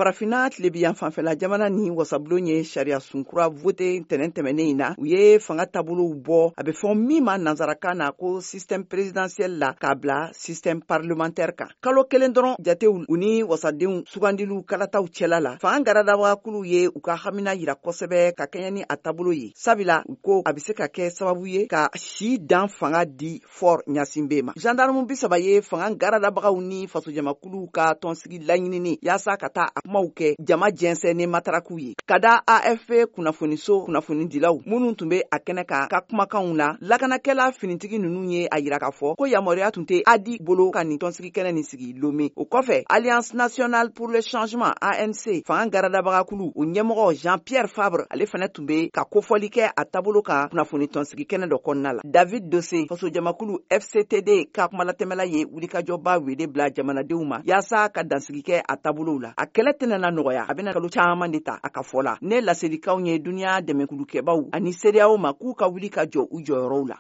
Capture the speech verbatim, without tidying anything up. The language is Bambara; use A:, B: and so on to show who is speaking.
A: farafina tilebiyan fanfɛla jamana ni wasabulon ye sariya sunkura vote tɛnɛn tɛmɛnen in na u ye fanga taabolow bɔ a bɛ fɔ min ma nansarakan na ko système présidentiel la k'a bila système parlementaire kan kalo kelen dɔrɔn jatew u ni wasadenw sugandiliw kalataw cɛla la fanga garadabagakulu ye u ka hamina yira kosɛbɛ ka kɛɲɛ ni a taabolo ye sabula u ko a bɛ se ka kɛ sababu ye ka si dan fanga di fort ɲasinbe ma gendarme bisaba ye fanga garadabagaw ni fasojamakuluw ka tɔnsigi laɲinini yaasa ka taa a kumaw kɛ jama jɛnsɛn ni mataraku ye ka da A F P kunnafoniso kunnafonidilaw minnu tun bɛ a kɛnɛ kan ka kumakanw na lakanakɛla finitigi ninnu ye a yira k'a fɔ ko yamaruya tun tɛ Adi bolo ka nin tɔnsigi kɛnɛ nin sigi Lomé o kɔfɛ Alliance nationale pour le changement A N C fanga garadabagakulu o ɲɛmɔgɔ Jean-Pierre Fabre ale fana tun bɛ ka kofɔli kɛ a taabolo kan kunnafoni tɔnsigi kɛnɛ dɔ kɔnɔna la David Dossé fasojamakulu F C T D ka kumalatɛmɛla ye wulikajɔba wele bila jamanadenw ma yaasa ka dansigi kɛ a taabolow la a kɛlɛ tɛnɛna nɔgɔya a bɛna kalo caman de ta a ka fɔ la ne laselikaw ye duniya dɛmɛkulukɛbaw ani C E D E A O ma k'u ka wuli ka jɔ u jɔyɔrɔw la